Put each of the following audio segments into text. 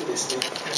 ですね、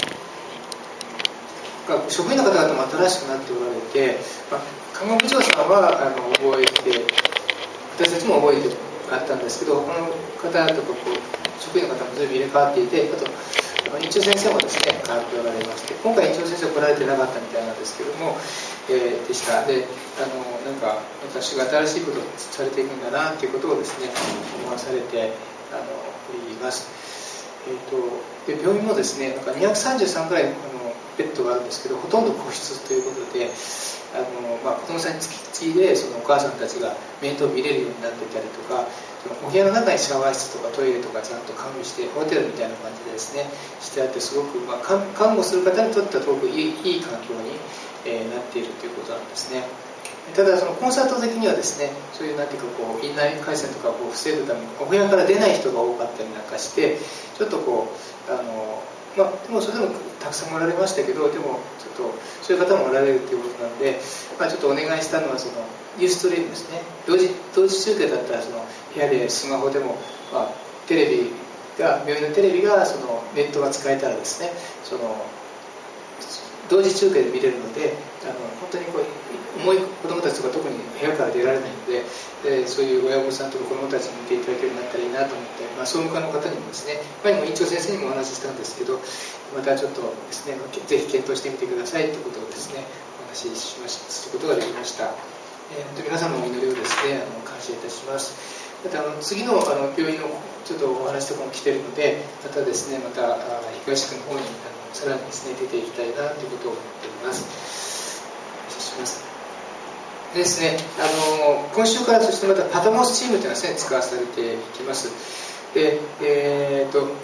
職員の方々も新しくなっておられて、看護部長さんは覚えて、私たちも覚えてあったんですけど、他の方とか職員の方も随分入れ替わっていて、あと院長先生もですね変わっておられまして、今回院長先生来られてなかったみたいなんですけども、でした。で、なんか私が新しいことをされていくんだなということをですね思わされております。で病院もですね、なんか233くらいベッドがあるんですけど、ほとんど個室ということで、子供さんにつき継いでそのお母さんたちが面倒を見れるようになってたりとか、お部屋の中にシャワー室とかトイレとかちゃんと完備して、ホテルみたいな感じでですねしてあって、すごく、看護する方にとってはすごくいい環境に、なっているということなんですね。ただそのコンサート的にはですね、そういうなんていうか院内感染とかを防ぐためにお部屋から出ない人が多かったりなんかして、ちょっとでもそれでもたくさんおられましたけど、でもちょっとそういう方もおられるということなので、ちょっとお願いしたのはそのユーストリームですね。同時中継だったらその部屋でスマホでも、病院のテレビがそのネットが使えたらですね、その同時中継で見れるので、本当に重い子どもたちとか特に部屋から出られないので、そういう親御さんとか子どもたちに見ていただけるようになったらいいなと思って、総務課の方にもですね、前にも院長先生にもお話ししたんですけど、またちょっとですね、ぜひ検討してみてくださいということをですね、お話しすることができました。本当に皆さんのお祈りをですね、感謝いたします。また次の病院のちょっとお話とかも来ているので、またですね、東区の方にさらにですね出ていきたいなということを思っております。失礼します。でですね、今週からそしてまたパタモスチームというのはですね使わされていきます。で、この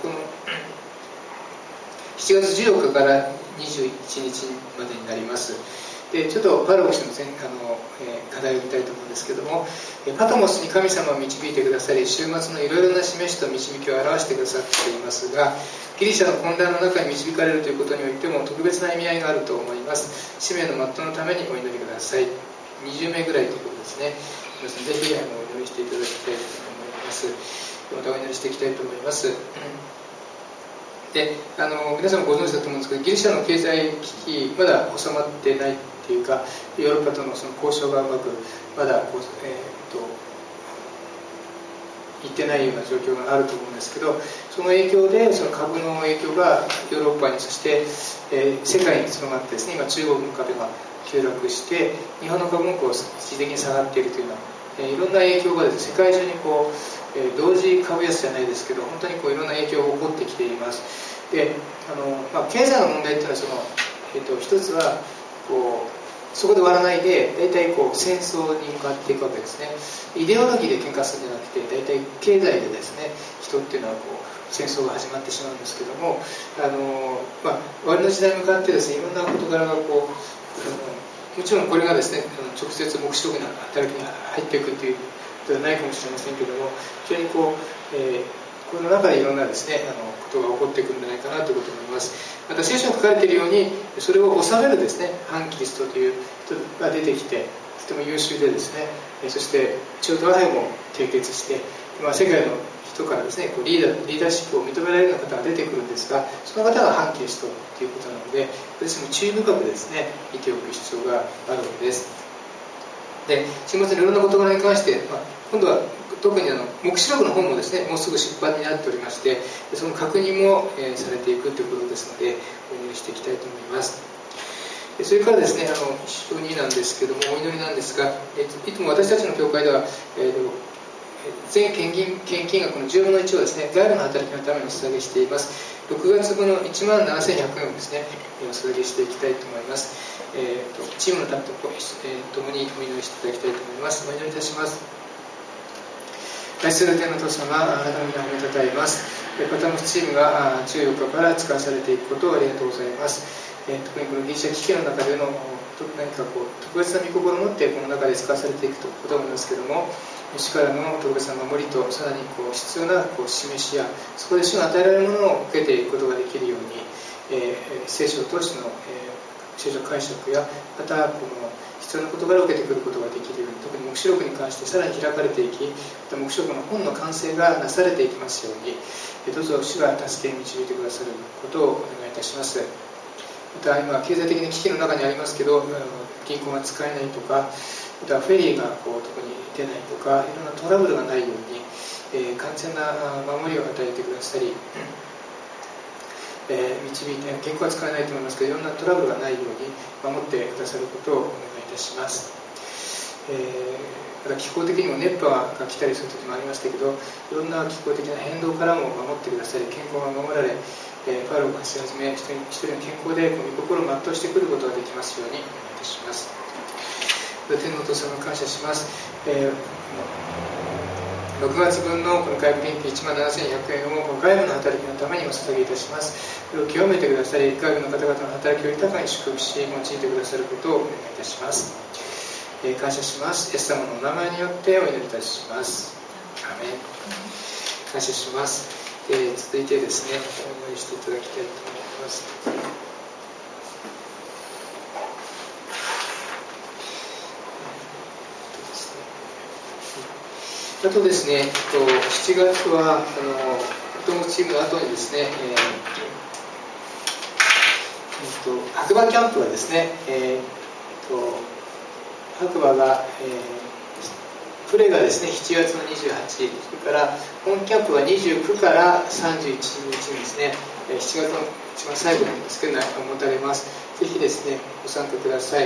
7月14日から21日までになります。でちょっとパラゴシの課題を見たいと思うんですけども、パタモスに神様を導いてくださり、週末のいろいろな示しと導きを表してくださっていますが、ギリシャの混乱の中に導かれるということにおいても特別な意味合いがあると思います。使命の全うのためにお祈りください。20名ぐらいということですね。皆さんぜひお祈りしていただきたいと思います。またお祈りしていきたいと思います。で皆さんもご存知だと思うんですけど、ギリシャの経済危機まだ収まってないっていうか、ヨーロッパとのその交渉がうまくまだいってないような状況があると思うんですけど、その影響でその株の影響がヨーロッパに、そして、世界に広がってですね、今中国の株が急落して日本の株も一時的に下がっているというような、いろんな影響がですね、世界中に同時株安じゃないですけど、本当にいろんな影響が起こってきています。で経済の問題というのは一つはそこで終わらないで、大体戦争に向かっていくわけですね。イデオロギーで喧嘩するんじゃなくて、大体経済でですね、人っていうのは戦争が始まってしまうんですけども、終わりの時代に向かってですね、いろんな事柄がもちろんこれがですね、直接黙示録の働きに入っていくということではないかもしれませんけども、非常にこの中でいろんなですね、ことが起こってくるんじゃないかなということを思います。また聖書に書かれているように、それを治めるですね、反キリストという人が出てきて、とても優秀でですね、そして中途派も締結して、世界の人からですね、リーダーシップを認められるような方が出てくるんですが、その方が反キリストということなので、私も注意深くですね、見ておく必要があるのです。で、週末にいろんな事柄に関して、今度は特に黙示録の本もですね、もうすぐ出版になっておりまして、その確認も、されていくということですので、お祈りしていきたいと思います。それからですね、非常になんですけども、お祈りなんですが、いつも私たちの教会では、全献金額の10分の1をですね、外部の働きのためにお捧げしています。6月分の17,100円をですね、お捧げしていきたいと思います。チームのためと共にお祈りしていただきたいと思います。お祈りいたします。愛する天の父様、あなたの皆を褒めたたえます。パタモスチームが14日から使わされていくことをありがとうございます。特にこのギリシャ危機の中での何か特別な御心を持ってこの中で使わされていくことだと思いますけれども、主からの特別な守りと、さらに必要な示しや、そこで主が与えられるものを受けていくことができるように、聖書を通しての聖書解釈や、またこの必要な事柄を受けてくることができるように、特に黙示録に関してさらに開かれていき、また黙示録の本の完成がなされていきますように、どうぞ主が助け導いてくださることをお願いいたします。また今経済的に危機の中にありますけど、銀行が使えないとか、またフェリーが特に出ないとか、いろんなトラブルがないように、完全な守りを与えてくださり、導いて、健康は使えないと思いますけど、いろんなトラブルがないように守ってくださることをお願いいたします。また気候的にも熱波が来たりする時もありましたけど、いろんな気候的な変動からも守ってくださり、健康が守られ、パウロを貸し始め、一人一人の健康で御心を全うしてくることができますようにお願いいたします。天のお父様に感謝します。6月分のこの外部現金17,100円をこの外部の働きのためにお捧げいたします。これを清めてくださり、外部の方々の働きを豊かに祝福し、用いてくださることをお願いいたします。感謝します。イエス様のお名前によってお祈りいたします。アメン。感謝します。続いてですね、お祈りしていただきたいと思います。あとですね、7月は子どもチームの後にですね、白馬キャンプがですね、白馬が、プレがですね7月の28、それから本キャンプは29から31日にですね、7月の一番最後にですけど持たれます。ぜひですねご参加ください。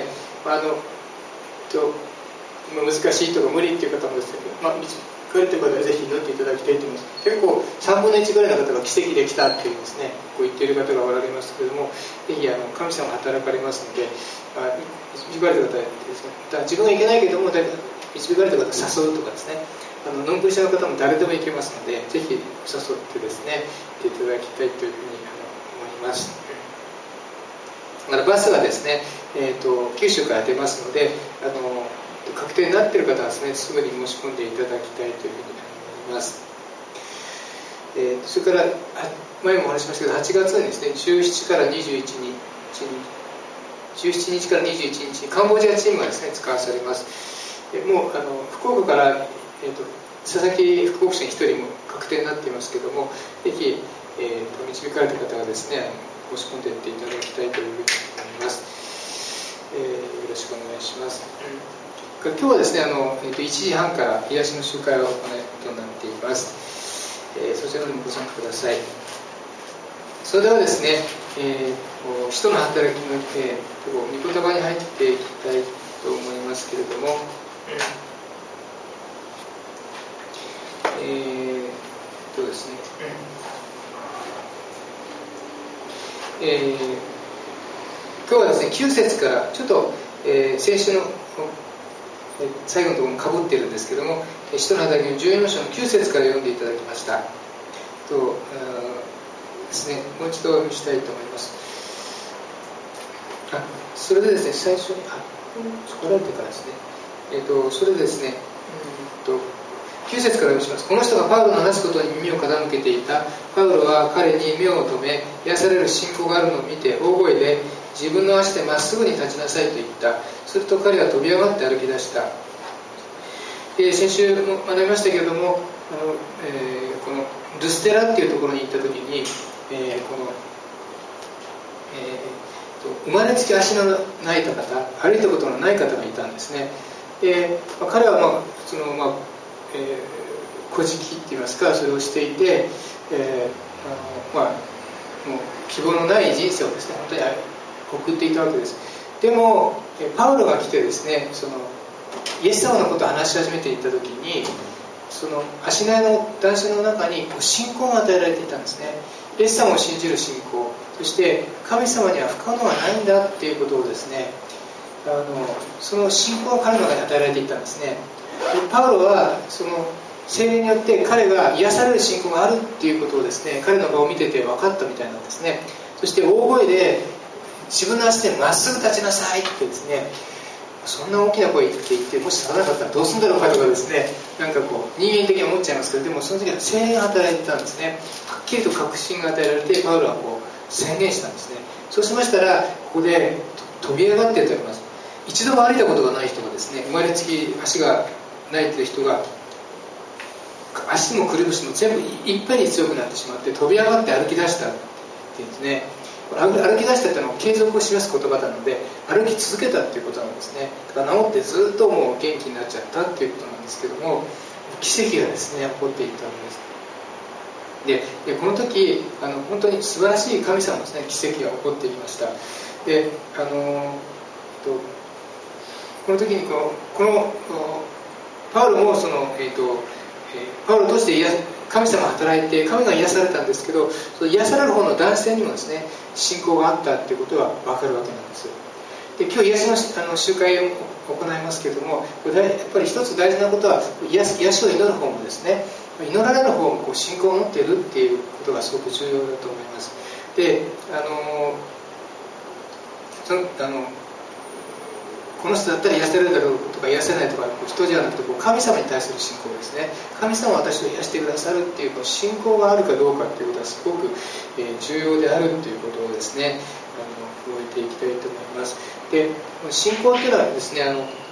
難しいとか無理っていう方もですね、来るという方はぜひ祈っていただきたいと思います。結構3分の1ぐらいの方が奇跡できたっていうですね、こう言っている方がおられますけれども、ぜひ神様が働かれますので、導かれた方ですね、また自分が行けないけども導かれた方を誘うとかですね、ノンクリスチャンの方も誰でも行けますので、ぜひ誘ってですね来ていただきたいというふうに思います。またバスがですね、九州から出ますので、確定になっている方はですね、すぐに申し込んでいただきたいというふうに思います。それから前もお話ししましたけど、8月にですね、17から21日にカンボジアチームがですね使わされます。もう福岡から、佐々木副牧師1人も確定になっていますけども、ぜひ、導かれた方がですね申し込んでいっていただきたいというふうに思います。よろしくお願いします。今日はですね1時半から癒しの集会を行うことになっています。そちらにもご参加ください。それではですね、使徒の働きの御言葉に入っていきたいと思いますけれども、ですね、今日はですね9節からちょっと、先週の最後のところにかぶっているんですけども、使徒の働きの14章の9節から読んでいただきましたですね、もう一度お読みしたいと思います。それでですね、最初に来られてからですね、それでですね、9節から読みします。この人がパウロの話すことに耳を傾けていた。パウロは彼に目を留め、癒される信仰があるのを見て大声で、自分の足でまっすぐに立ちなさいと言った。すると彼は飛び上がって歩き出した。先週も学びましたけれども、このルステラっていうところに行った時に、生まれつき足のない方、歩いたことのない方がいたんですね。彼は小じきって言いますか、それをしていて、もう希望のない人生をですね本当に送っていたわけです。でもパウロが来てですね、イエス様のことを話し始めていった時に、その足苗の男性の中に信仰が与えられていたんですね。イエス様を信じる信仰、そして神様には不可能はないんだっていうことをですね、その信仰が彼の中に与えられていたんですね。でパウロはその聖霊によって彼が癒される信仰があるっていうことをですね、彼の場を見てて分かったみたいなんですね。そして大声で自分の足でまっすぐ立ちなさいってですね、そんな大きな声って言って、もし立たなかったらどうするんだろうかとかですね、なんかこう人間的に思っちゃいますけど、でもその時は聖霊が働いてたんですね。はっきりと確信が与えられて、パウロはこう宣言したんですね。そうしましたら、ここで飛び上がっていると思います。一度も歩いたことがない人がですね、生まれつき足がないという人が足もくるぶしも全部いっぱいに強くなってしまって飛び上がって歩き出したっていうんですね。歩き出したっていうのは継続を示す言葉なので、歩き続けたっていうことなんですね。だから治ってずっともう元気になっちゃったっていうことなんですけども、奇跡がですね起こっていったんです。でこの時本当に素晴らしい神様のですね奇跡が起こっていきました。でこの時にこのパウロもパウロとして神様が働いて神が癒されたんですけど、その癒される方の男性にもですね信仰があったということが分かるわけなんです。で今日癒しの集会を行いますけれども、やっぱり一つ大事なことは癒しを祈る方もですね、祈られる方も信仰を持っているっていうことがすごく重要だと思います。でこの人だったら癒せるだろうとか癒せないとか人じゃなくて神様に対する信仰ですね。神様は私を癒してくださるっていう信仰があるかどうかっていうことはすごく重要であるということをですね覚えていきたいと思います。で信仰というのはですね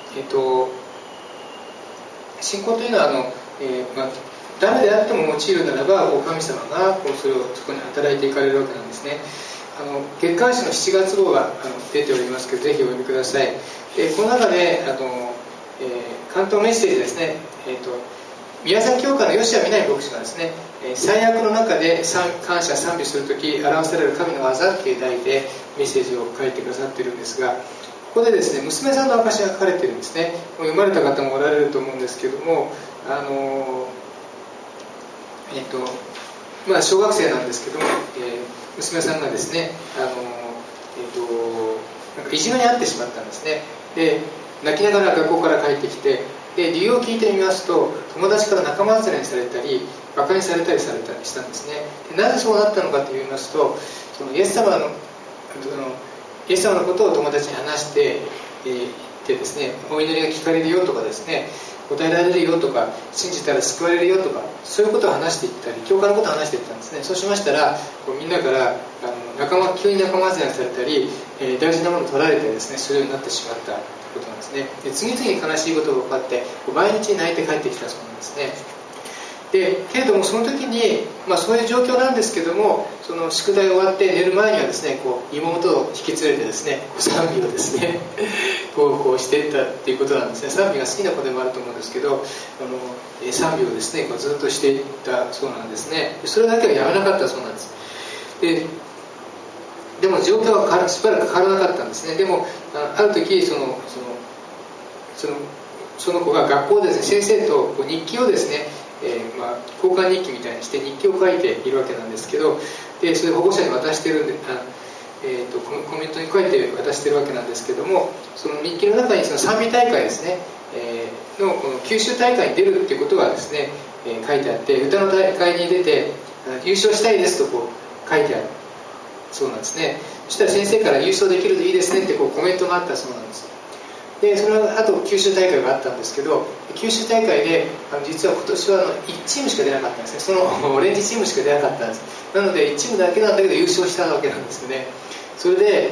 信仰というのは誰であっても用いるならば神様がそこに働いていかれるわけなんですね。月刊誌の7月号が出ておりますけど、ぜひお読みください。この中で関東メッセージですね、宮崎教会の吉谷美奈牧師がですね、最悪の中で感謝賛美するとき表される神の技っていう題でメッセージを書いてくださっているんですが、ここでですね娘さんの証が書かれているんですね。読まれた方もおられると思うんですけども、小学生なんですけども、娘さんがですねなんかいじめに遭ってしまったんですね。で泣きながら学校から帰ってきて、で理由を聞いてみますと、友達から仲間外れにされたり馬鹿にされたりしたんですね。でなぜそうなったのかといいますと、そのイエス様のことを友達に話してでですね、お祈りが聞かれるよとかですね、答えられるよとか、信じたら救われるよとか、そういうことを話していったり、教会のことを話していったんですね。そうしましたらみんなから急に仲間外れにされたり、大事なものを取られてですね、そういうようになってしまったということなんですね。で次々に悲しいことが分かって毎日泣いて帰ってきたそうなんですね。でけれどもその時に、そういう状況なんですけども、その宿題終わって寝る前にはですね妹を引き連れてですね賛美をですねしていったっていうことなんですね。賛美が好きな子でもあると思うんですけど、賛美をですねずっとしていったそうなんですね。それだけはやめなかったそうなんです。でも状況はしばらく変わらなかったんですね。でもある時その子が学校でですね先生と日記をですね交換日記みたいにして日記を書いているわけなんですけど、でそれを保護者に渡しているんでコメントに書いて渡しているわけなんですけども、その日記の中にその賛美大会ですね、この九州大会に出るっていうことがですね、書いてあって、歌の大会に出て優勝したいですと書いてあるそうなんですね。そしたら先生から優勝できるといいですねってコメントがあったそうなんです。でその後九州大会があったんですけど、九州大会で実は今年は1チームしか出なかったんですね。そのオレンジチームしか出なかったんです。なので1チームだけなんだけど優勝したわけなんですよね。それで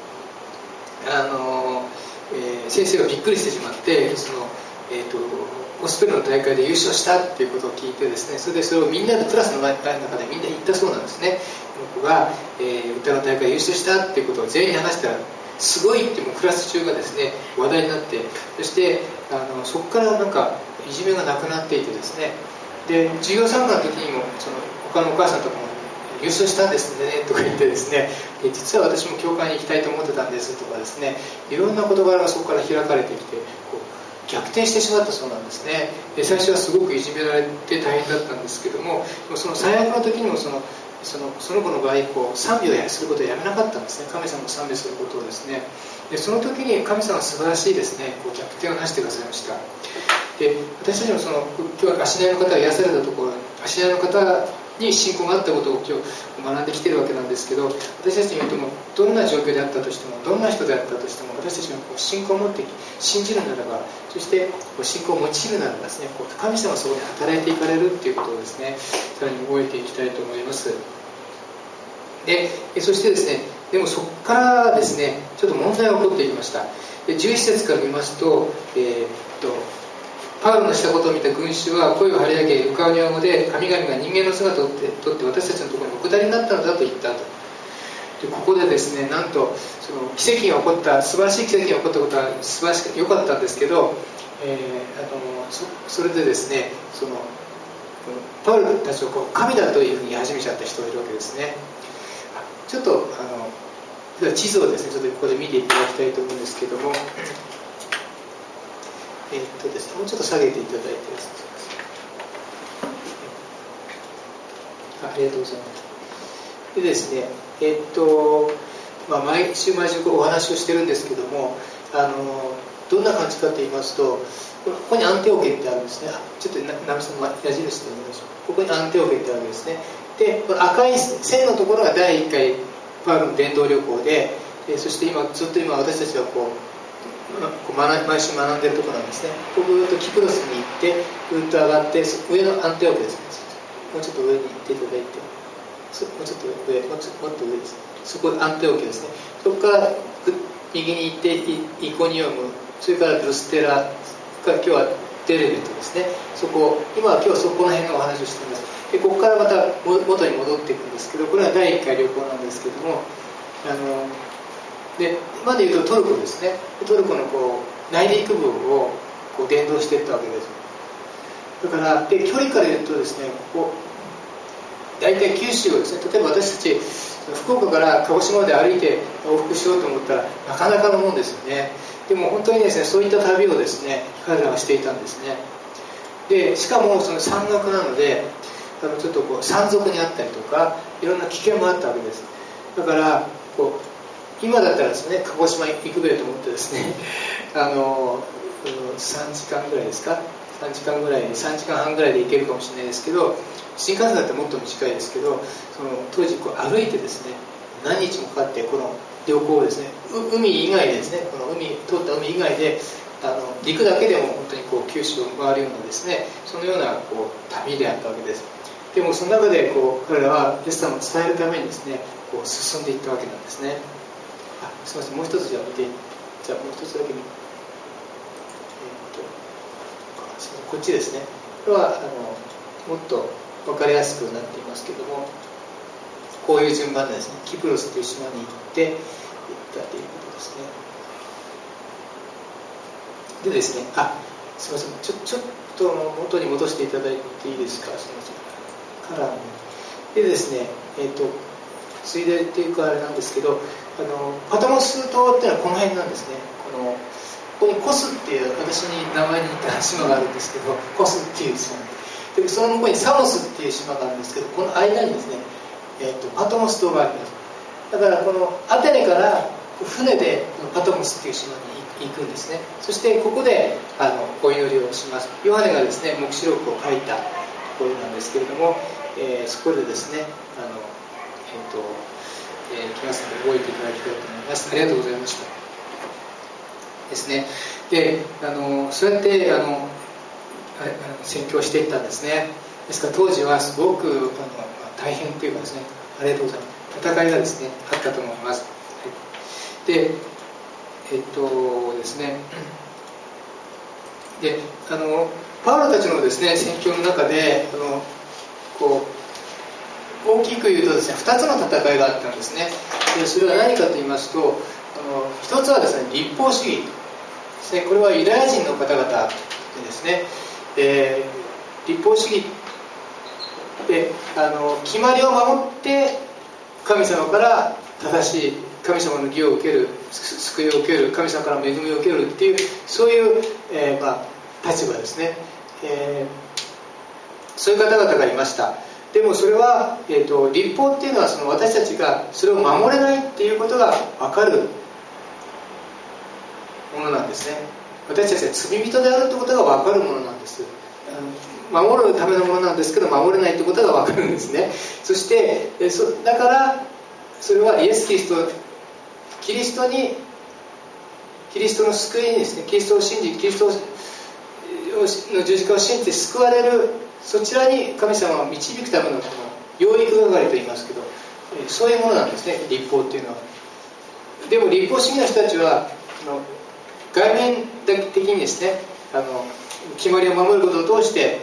先生がびっくりしてしまって、ゴスペルの大会で優勝したっていうことを聞いてですね、それをみんなでクラスの中でみんな言ったそうなんですね。この子が、歌の大会で優勝したっていうことを全員に話したらすごいってもうクラス中がですね話題になって、そしてそこからなんかいじめがなくなっていてですね、で授業参加の時にも他のお母さんとかも優勝したんですねとか言ってですね、実は私も教会に行きたいと思ってたんですとかですね、いろんな事柄がそこから開かれてきて逆転してしまったそうなんですね。で最初はすごくいじめられて大変だったんですけども、その最悪の時にもその子の場合賛美をすることをやめなかったんですね。神様を賛美することをですね。でその時に神様は素晴らしいですね逆転をなしてくださいました。で私たちも今日は足内の方が癒されたところ、足内の方に信仰があったことを今日学んできているわけなんですけど、私たちにとってもどんな状況であったとしても、どんな人であったとしても、私たちが信仰を持って信じるならば、そして信仰を用いるならばですね、神様はそこに働いていかれるということをですね、さらに覚えていきたいと思います。でそしてですね、 でもそこからですねちょっと問題が起こっていきました。で11節から見ますと、パウロのしたことを見た群衆は声を張り上げ、ルカオニア語で神々が人間の姿をとって私たちのところにお下りになったのだと言ったと。でここでですね、なんとその奇跡が起こった、素晴らしい奇跡が起こったことは素晴らしく良かったんですけど、それでですね、そのパウロたちを神だというふうに言い始めちゃった人がいるわけですね。ちょっと地図をですね、ちょっとここで見ていただきたいと思うんですけども、ですね、もうちょっと下げていただいてですね、ありがとうございます。でですね、毎週お話をしてるんですけども、どんな感じかと言いますと、ここにアンテオケってあるんですね。ちょっとナミさんの矢印でお願いします。ここにアンテオケってあるわけですね。で、この赤い線のところが第1回パウロの伝道旅行で、そしてずっと今私たちは毎週学んでるところなんですね。ぐーっとキプロスに行ってぐーっと上がって上のアンテオケですね。もうちょっと上に行っていただいて、もうちょっと上、もっと上です。そこアンテオケですね。そこから右に行ってイコニオム、それからルステラ、今日はデレベットですね。今日はそこの辺のお話をしています。でここからまた元に戻っていくんですけど、これは第1回旅行なんですけども、で今でいうとトルコですね。トルコの内陸部を伝道していったわけです。だからで距離から言うとですね、大体九州をですね、例えば私たち福岡から鹿児島まで歩いて往復しようと思ったらなかなかのもんですよね。でも本当にですね、そういった旅をですね彼らはしていたんですね。でしかもその山岳なのでちょっと山賊にあったりとかいろんな危険もあったわけです。だから今だったらですね、鹿児島行くべと思ってですね3時間ぐらいですか、3時間半ぐらいで行けるかもしれないですけど、新幹線だったらもっと短いですけど、当時歩いてですね何日もかかってこの旅行をですね、海以外でですね、通った海以外で陸だけでも本当に九州を回るようなですね、そのような旅であったわけです。でもその中で彼らはイエス様を伝えるためにですね進んでいったわけなんですね。すみません、もう一つもう一つだけこっちですね。これはもっと分かりやすくなっていますけども、こういう順番でですね、キプロスという島に行ったということですね。でですね、すみません、ちょっと元に戻していただいていいですか。すみません。カラーでですね、ついでっていうかあれなんですけど、パトモス島っていうのはこの辺なんですね。ここにコスっていう私に名前に似た島があるんですけど、コスっていう島で、その向こうにサモスっていう島があるんですけど、この間にですね、パトモス島があります。だからこのアテネから船でパトモスっていう島に行くんですね。そしてここでお祈りをします。ヨハネがですね黙示録を書いたところなんですけれども、そこでですね木村さんで覚えていただきたいと思います。ありがとうございましたですね。でそうやって宣教していったんですね。ですから当時はすごく大変というかですね、ありがとうございます、戦いがですねあったと思います。でですね、でパウロたちのですね宣教の中で大きく言うとですね2つの戦いがあったんですね。でそれは何かと言いますと、一つはですね立法主義ですね。これはユダヤ人の方々でですね、立法主義で決まりを守って神様から正しい神様の義を受ける、救いを受ける、神様から恵みを受けるっていう、そういう、立場ですね、そういう方々がいました。でもそれは、立法っていうのは私たちがそれを守れないっていうことが分かるものなんですね。私たちは罪人であるってことが分かるものなんです。守るためのものなんですけど守れないってことが分かるんですね。そしてだからそれはイエス・キリストの救いにですね、キリストを信じ、キリストの十字架を信じて救われる、そちらに神様を導くための養育係と言いますけど、 そういうものなんですね、律法っていうのは。でも律法主義の人たちは外面的にですね、決まりを守ることを通して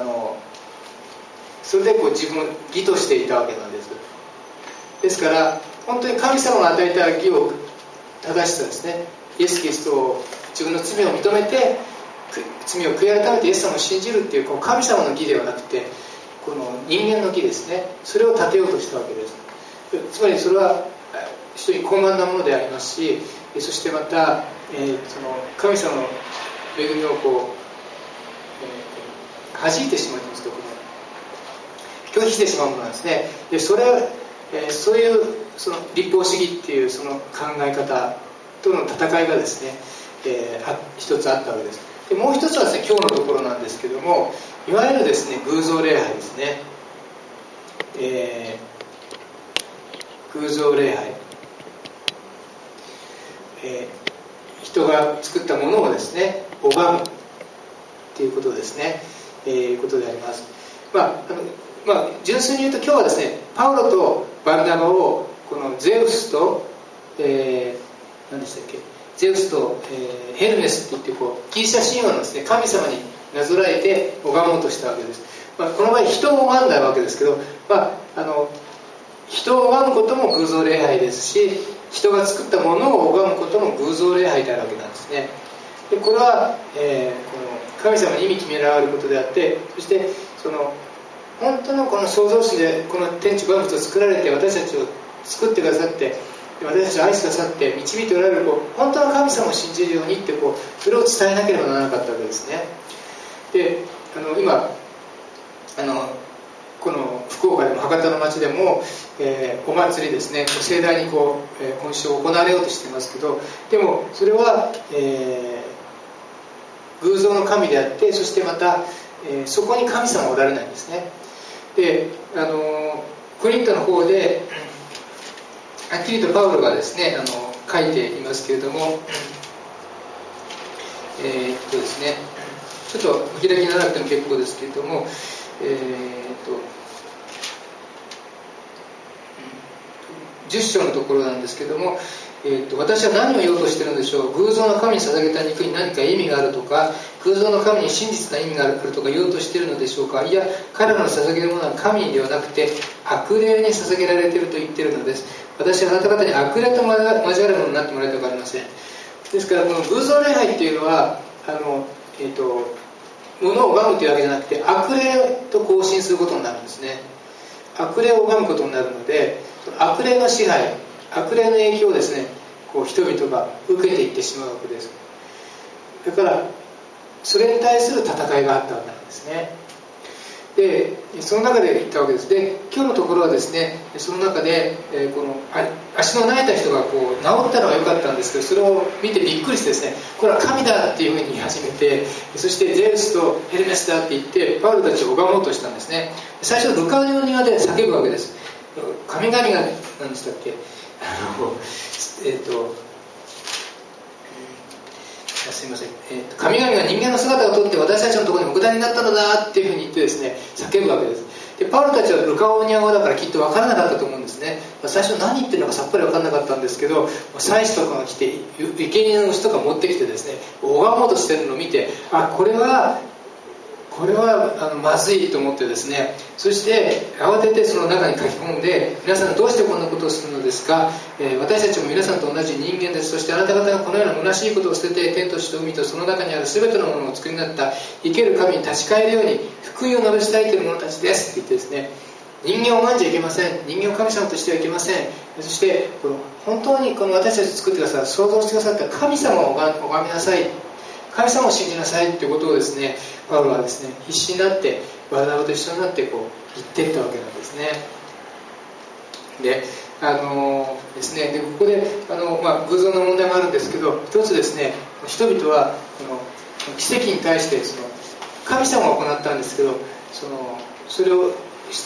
それで自分を義としていたわけなんです。ですから本当に神様が与えた義を正しさですね、イエス・キリストを自分の罪を認めて罪を悔い改めてイエス様を信じるっていう神様の義ではなくて、この人間の義ですね、それを立てようとしたわけです。つまりそれは人に高慢なものでありますし、そしてまた、その神様の恵みを弾いてしまうというんですか、拒否してしまうものなんですね。でそれは、そういうその律法主義っていうその考え方との戦いがですね、一つあったわけです。でもう一つはですね、今日のところなんですけども、いわゆるですね、偶像礼拝ですね、偶像礼拝、人が作ったものをですね拝むということですね、ことであります。純粋に言うと今日はですね、パウロとバルナバをこのゼウスと、何でしたっけ、ゼウスと、ヘルメスっていってギリシャ神話のですね、神様になぞらえて拝もうとしたわけです。この場合人を拝んだわけですけど、人を拝むことも偶像礼拝ですし、人が作ったものを拝むことも偶像礼拝であるわけなんですね。でこれは、この神様に意味決められることであって、そしてその本当のこの創造主でこの天地万物を作られて私たちを作ってくださって、私たちを愛してくださって導いておられる本当の神様を信じるようにってそれを伝えなければならなかったわけですね。で今この福岡でも博多の町でも、お祭りですね、盛大に今週行われようとしていますけど、でもそれは、偶像の神であって、そしてまた、そこに神様はおられないんですね。でコリントの方ではっきりとパウロがですね書いていますけれども、ですね、ちょっとお開きにならなくても結構ですけれども、10章のところなんですけども、私は何を言おうとしているのでしょう。偶像の神に捧げた肉に何か意味があるとか、偶像の神に真実な意味があるとか言おうとしているのでしょうか。いや、彼らの捧げるものは神にではなくて悪霊に捧げられていると言っているのです。私はあなた方に悪霊と交わるものになってもらいたくありません。ですからこの偶像礼拝っていうのは物を拝むというわけじゃなくて悪霊と交信することになるんですね。悪霊を拝むことになるので、悪霊の支配、悪霊の影響をですね人々が受けていってしまうわけです。だからそれに対する戦いがあったわけなんですね。でその中で言ったわけです。で今日のところはですね、その中で、この足の臥えた人が治ったのが良かったんですけど、それを見てびっくりしてですね、これは神だっていうふうに言い始めて、そしてゼウスとヘルメスだって言ってパウロたちを拝もうとしたんですね。最初ルカの庭で叫ぶわけです。神々が何でしたっけ、すいません、神々が人間の姿をとって私たちのところにお下りになったのだっていうふうに言ってですね叫ぶわけです。でパウロたちはルカオニア語だからきっと分からなかったと思うんですね。最初何言ってるのかさっぱり分からなかったんですけど、祭司とかが来て生贄の牛とか持ってきてですね拝もうとしてるのを見て、これはまずいと思ってですね、そして慌ててその中に書き込んで、皆さんどうしてこんなことをするのですか、私たちも皆さんと同じ人間です。そしてあなた方がこのような虚しいことを捨てて天と地と海とその中にある全てのものをお作りになった生ける神に立ち返るように福音を述べ伝えている者たちですって言ってですね、人間を拝んじゃいけません、人間を神様としてはいけません、そして本当にこの私たちを作ってくださる創造してくださった神様を拝みなさい、神様を信じなさいということをですねパウロはですね必死になってバルナバと一緒になって言っていったわけなんですね。でですね、でここで偶像の問題もあるんですけど、一つですね、人々は奇跡に対して神様が行ったんですけど、それをや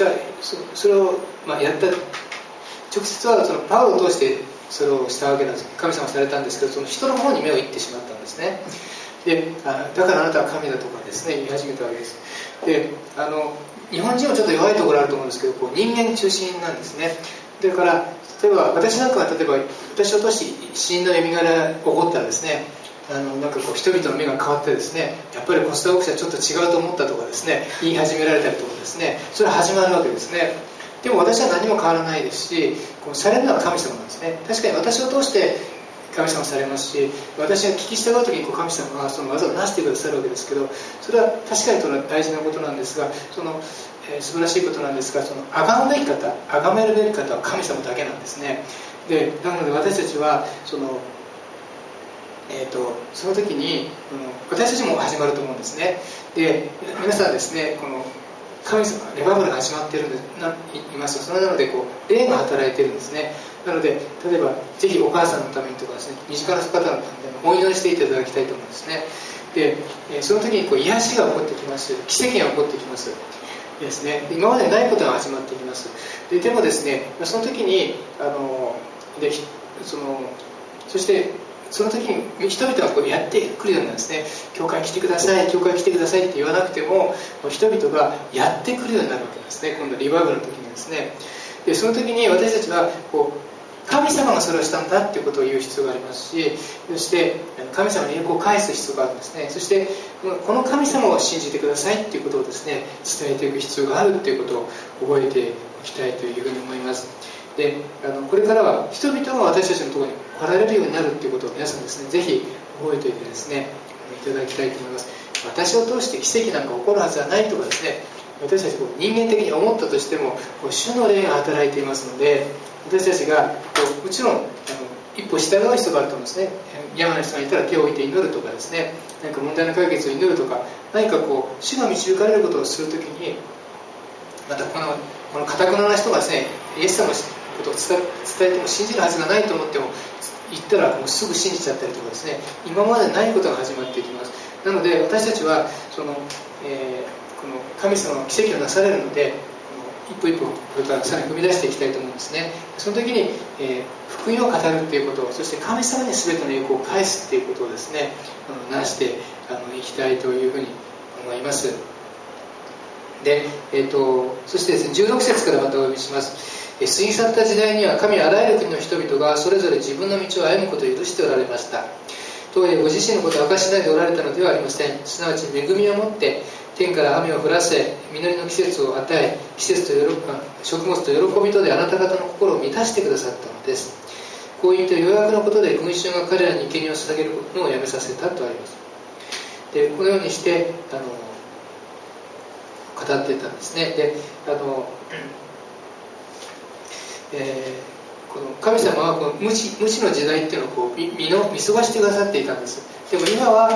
った直接はパウロを通してそれをしたわけなんです。神様されたんですけど、その人の方に目をいってしまったんですね。でだからあなたは神だとかですね言い始めたわけです。で日本人はちょっと弱いところあると思うんですけど、人間中心なんですね。 だから例えば私なんかは私を通して死人の蘇りが起こったらですね、なんかこう人々の目が変わってですね、やっぱりコスタ牧師はちょっと違うと思ったとかですね、言い始められたりとかですね、それは始まるわけですね。でも私は何も変わらないですし、こうされるのは神様なんですね。確かに私を通して神様されますし、私が聞き従う時にこう神様がその技をなしてくださるわけですけど、それは確かに大事なことなんですが、素晴らしいことなんですが、崇めるべき方、崇めるべき方は神様だけなんですね。でなので私たちはその時に私たちも始まると思うんですね。で皆さんですね、この神様レバブルが始まっているんでいます。それなのでこう霊が働いているんですね。なので例えばぜひお母さんのためにとかですね、身近な方のためにお祈りしていただきたいと思うんですね。でその時にこう癒しが起こってきます。奇跡が起こってきますですね。今までないことが始まってきます。でもですね、その時にそしてその時に人々がこうやってくるようなんですね。教会来てください、教会来てくださいって言わなくても人々がやってくるようになるわけですね。今度リバイバルの時にですね。でその時に私たちはこう神様がそれをしたんだっていうことを言う必要がありますし、そして神様に栄光を返す必要があるんですね。そしてこの神様を信じてくださいっていうことをですね、伝えていく必要があるっていうことを覚えておきたいというふうに思います。でこれからは人々が私たちのところに来られるようになるということを皆さんですね、ぜひ覚えておいてですねいただきたいと思います。私を通して奇跡なんか起こるはずはないとかですね、私たち人間的に思ったとしても主の霊が働いていますので、私たちがもちろん一歩従う必要があると思うんですね。病の人がいたら手を置いて祈るとかですね、何か問題の解決を祈るとか、何かこう主が導かれることをするときに、またこの堅くなな人がですね、イエス様のことを伝えても信じるはずがないと思っても言ったらもうすぐ信じちゃったりとかですね、今までないことが始まっていきます。なので私たちはこの神様の奇跡をなされるので、一歩一歩これからさらに踏み出していきたいと思うんですね。その時に、福音を語るということ、そして神様に全ての栄光を返すということをですね、なしていきたいというふうに思います。で、そしてですね、16節からまたお読みします。過ぎ去った時代には神はあらゆる国の人々がそれぞれ自分の道を歩むことを許しておられました。とはいえご自身のことを明かしないでおられたのではありません。すなわち恵みをもって天から雨を降らせ、実りの季節を与え、食物と喜びとであなた方の心を満たしてくださったのです。こういったようやくのことで群衆が彼らに生贄を捧げるのをやめさせたとあります。でこのようにして語っていたんですね。でこの神様はこの無知の時代っていうのをこう見過ごしてくださっていたんです。でも今は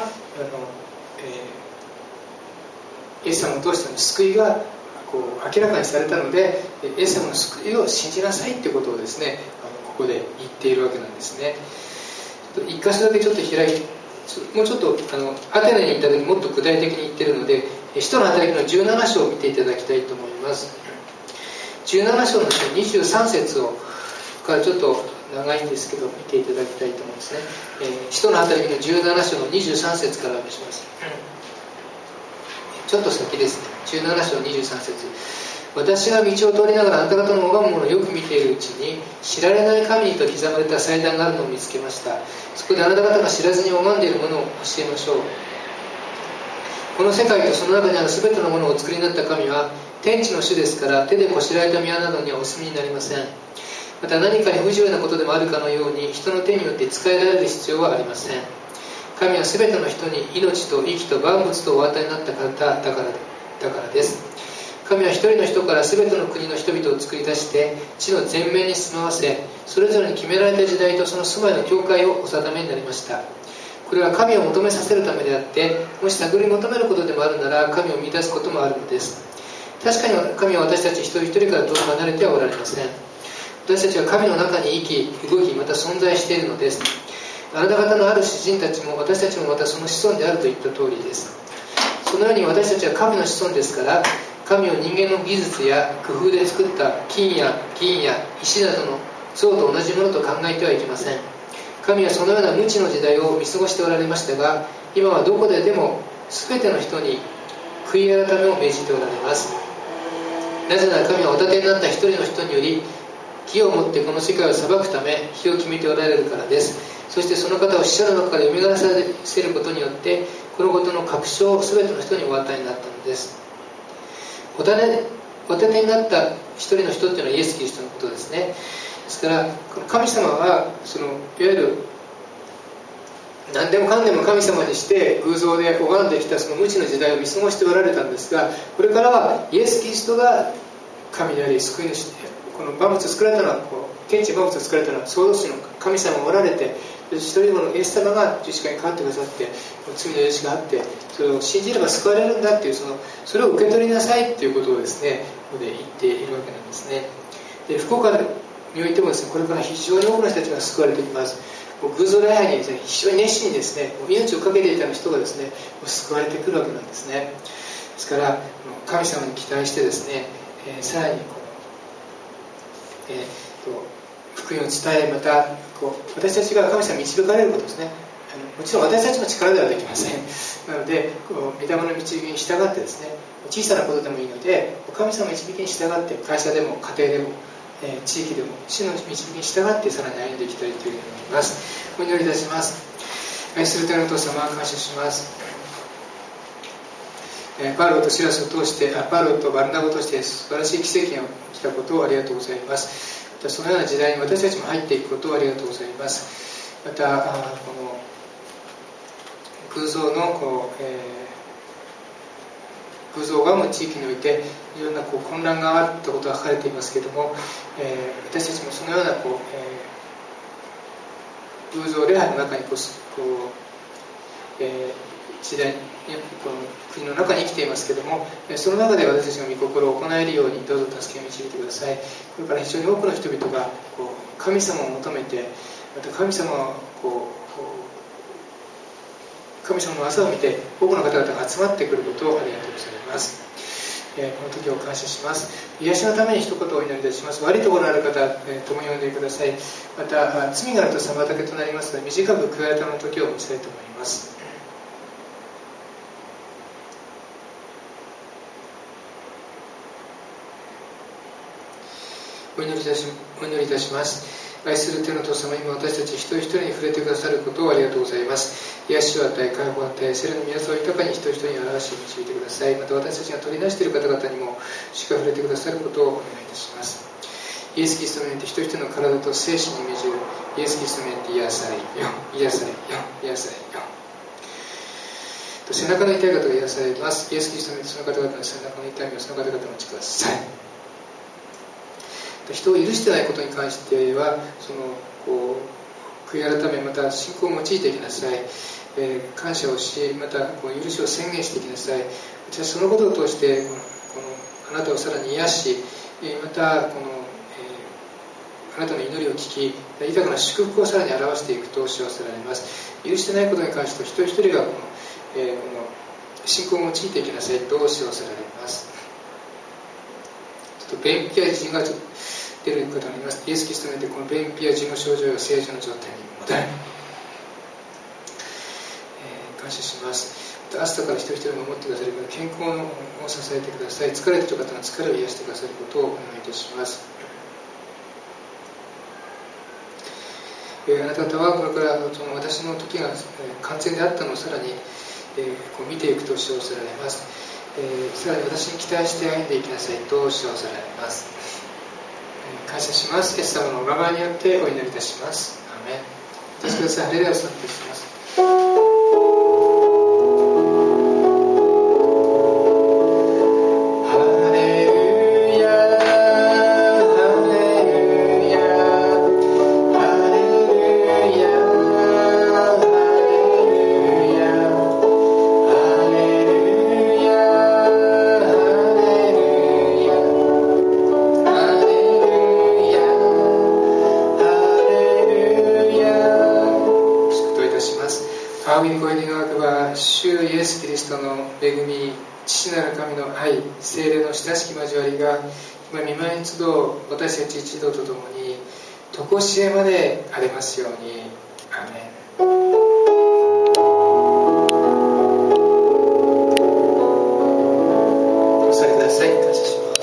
イエス様を通しての救いがこう明らかにされたので、イエス様の救いを信じなさいってことをですね、ここで言っているわけなんですね。一箇所だけちょっと開いて、もうちょっとアテナに行った時もっと具体的に言ってるので、使徒の働きの17章を見ていただきたいと思います。17章の23節からちょっと長いんですけど見ていただきたいと思うんですね。使徒の働きの17章の23節からお見せします。ちょっと先ですね。17章23節。私が道を通りながらあなた方の拝むものをよく見ているうちに、知られない神にと刻まれた祭壇があるのを見つけました。そこであなた方が知らずに拝んでいるものを教えましょう。この世界とその中にある全てのものをお作りになった神は天地の主ですから、手でこしらえた宮などにはお住みになりません。また何かに不自由なことでもあるかのように人の手によって使えられる必要はありません。神は全ての人に命と息と万物とお与えになった方だからです。神は一人の人から全ての国の人々を作り出して地の全面に住まわせ、それぞれに決められた時代とその住まいの境界をお定めになりました。これは神を求めさせるためであって、もし探り求めることでもあるなら神を見出すこともあるのです。確かに神は私たち一人一人から遠く離れてはおられません。私たちは神の中に生き動き、また存在しているのです。あなた方のある主人たちも私たちもまたその子孫であるといった通りです。そのように私たちは神の子孫ですから、神を人間の技術や工夫で作った金や銀や石などの像と同じものと考えてはいけません。神はそのような無知の時代を見過ごしておられましたが、今はどこででも全ての人に悔い改めを命じておられます。なぜなら神はお立てになった一人の人により義をもってこの世界を裁くため日を決めておられるからです。そしてその方を死者の中からよみがえらせることによってこのことの確証を全ての人にお与えになったのです。お立てになった一人の人っていうのはイエス・キリストのことですね。ですから神様はそのいわゆる何でもかんでも神様にして偶像で拝んできたその無知の時代を見過ごしておられたんですが、これからはイエス・キリストが神であり救い主で、この万物を作られたのは天地万物を作られたのは創造主の神様がおられて、一人のイエス様が十字架にかかってくださって罪の許しがあって、それを信じれば救われるんだっていうそれを受け取りなさいっていうことをですねここで言っているわけなんですね。で福岡においてもですね、これから非常に多くの人たちが救われていきます。偶像礼拝にですね非常に熱心にですね命を懸けていた人がですね救われてくるわけなんですね。ですから神様に期待してですね、さらに福音を伝え、また私たちが神様に導かれることですね。もちろん私たちの力ではできません。なので御霊の導きに従ってですね、小さなことでもいいので神様の導きに従って会社でも家庭でも地域でも主の導きに従ってさらに歩んでいきたいというふうに思います。お祈りいたします。愛する天のお父様、感謝します。パウロとシラスを通してパウロとバルナバを通して素晴らしい奇跡が起きたことをありがとうございます。またそのような時代に私たちも入っていくことをありがとうございます。またこの偶像の偶像がも地域においていろんな混乱があったことが書かれていますけれども、私たちもそのような偶像礼拝の中に時代この国の中に生きていますけれども、その中で私たちの御心を行えるようにどうぞ助け導いてください。これから非常に多くの人々が神様を求めて、また神様の技を見て多くの方々が集まってくることをありがとうございます。この時を感謝します。癒しのために一言お祈りいたします。悪いところのある方、共に呼んでください。また罪があると妨げとなりますので、短く悔い改めの時を持ちたいと思います。お祈りいたします。愛する天のお父様、今私たち一人一人に触れてくださることをありがとうございます。癒しを与え、解放を与え、聖霊の皆さんを豊かに一人一人に表し導いてください。また私たちが取り出している方々にも主が触れてくださることをお願いいたします。イエス・キリストによって一人一人の体と精神に命じるイエス・キリストによって癒されよ、癒されよ、癒されよ。背中の痛い方が癒されます。イエス・キリストによってその方々の背中の痛みをその方々にお持ちください。人を許してないことに関しては悔い改め、また信仰を用いていきなさい。感謝をし、また許しを宣言していきなさい。私はそのことを通してあなたをさらに癒し、またあなたの祈りを聞き、豊かな祝福をさらに表していくと幸せられます。許してないことに関して一人一人がこの信仰を用いていきなさいと幸せられます。ちょっと便秘や痔が出る方がいます。イエス・キリストによってこの便秘や痔の症状が正常な状態に戻る。感謝します。また朝から一人一人を守ってくださるから健康を支えてください。疲れている方の疲れを癒してくださることをお願いいたします。あなた方はこれから私の時が完全であったのをさらに見ていくと幸せられます。さらに私に期待して歩んでいきなさいと幸せられます。感謝します。イエス様のお名前によってお祈りいたします。アーメン。お助けください。ハレルヤを賛美します。恵み、父なる神の愛、聖霊の親しき交わりが今御前に集う私たち一同とともに常しえまでありますように。アーメン。